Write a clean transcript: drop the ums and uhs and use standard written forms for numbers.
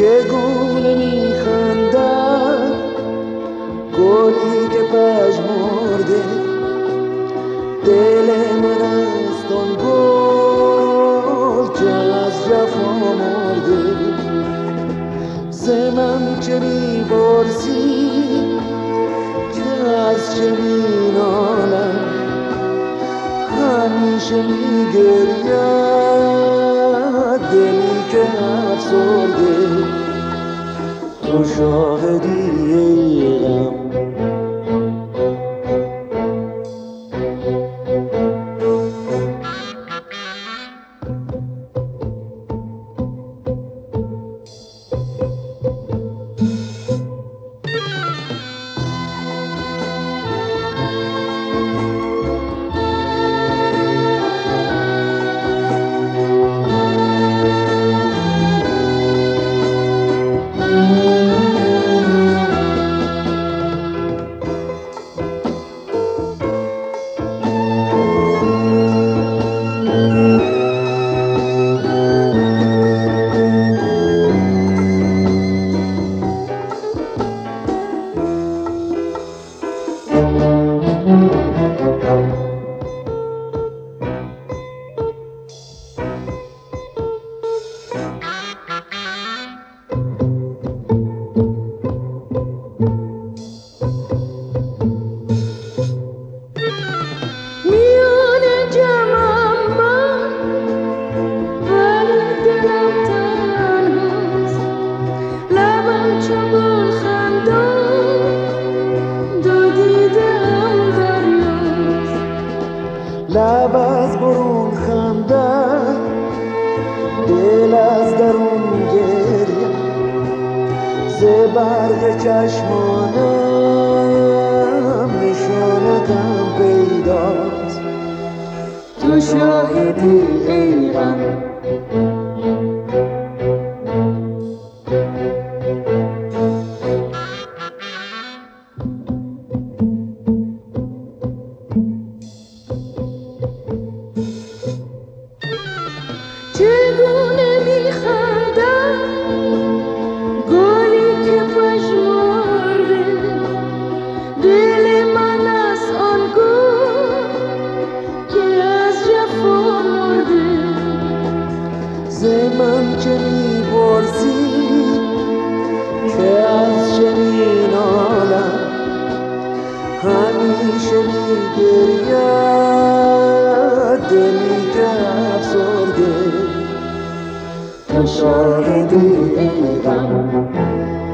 چگونه میخندد گلی که پژمرده، دل من است آن گل که از جفا مرده. ز من چه میپرسی که از چه مینالم، همیشه میگرید دلی که افسرده. تو شاهدی ای غم، لب از برون خندد دل از درون گریه، ز برق چشمانم نشانتم پیداست. تو شاهدی ای غم، چگونه میخندم گلی که پژمرده، دل من از آن گل که از جفا مرده. ز من چه میپرسی که از چه مینالم، همیشه میگرید دلی که افسرده. تو شاهدی ای غم،